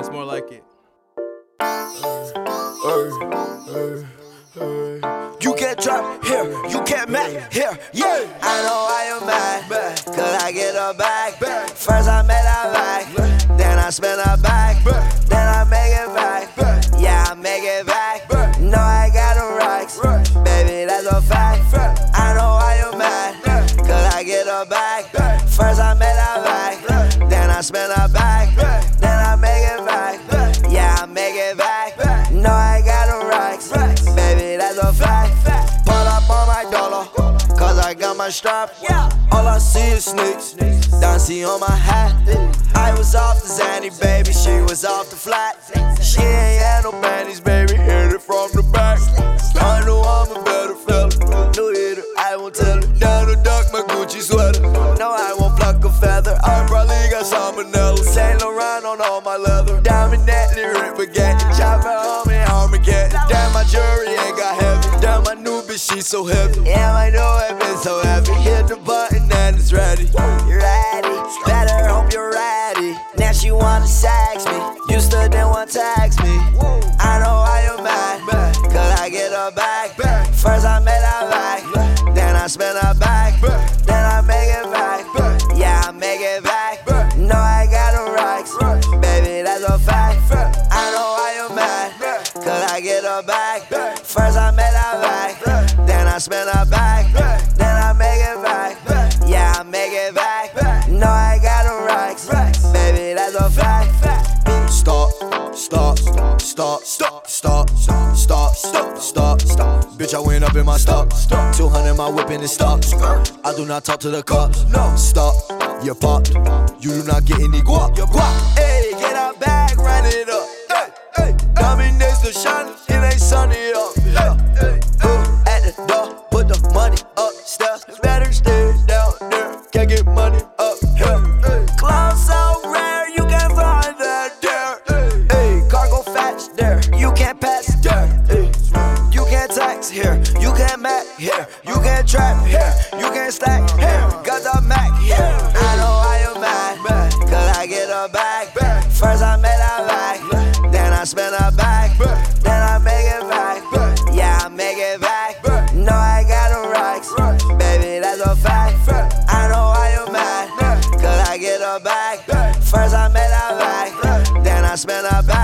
That's more like it. You can't drop here, you can't match here, yeah. I know why you're mad, cause I get her back. First I made her back, then I spin her back, then I make it back. Yeah, I make it back. No, I got them racks, baby, that's a fact. I know why you're mad, cause I get her back. First I made her back, then I spin her back, then I make it back. Yeah, I make it back. No, I got them racks, baby, that's a fact. Pull up on my dollar, cause I got my strap. All I see is snakes, dancing on my hat. I was off the Zanny, baby, she was off the flat. She ain't had no panties, baby, hit it from the back. I know I'm a better fella, no hitter, I won't tell her. Down to duck my Gucci sweater, no, I won't pluck a feather. I probably got salmonella, Saint Laurent on all my leather. Diamond Natalie, Rip again, chopper on me, Armageddon. Damn, my jury ain't got heavy, damn, my new bitch, she so heavy. Yeah, I know it been so heavy, hit the button and it's ready. You're ready, better hope you're ready. Now she wanna sex me, used to didn't want to text me. I know why you're mad, cause I get her back. First I made her back, then I spin her back, then I make it back. Yeah, I make it back. No, I got them racks, baby, that's a fact. I know why you're mad, cause I get her back. First I made her back, then I spin her back, then I make it back. Yeah, I make it back. No, I got them racks, baby, that's a fact. Stop. Bitch, I went up in my stock. 200 my whip in the stock. I do not talk to the cops. No, stop. You're popped. You do not get any guap. Hey, get out back, run it up. Hey, dominates the shine. It ain't sunny up. At the door, put the money upstairs. Better stay down there. Can't get money up here. Clothes so rare, you can't find that there. Hey, cargo fast there. You can't pass there. You can't tax here. You can't Mac here. You can't trap here. You can't stack here. Got the Mac here. I know why you're mad, cause I get her back. First I made her back, then I spin her back, then I make it back. Yeah, I make it back. No, I got them racks, baby, that's a fact. I know why you're mad, cause I get her back. First I made her back, then I spin her back.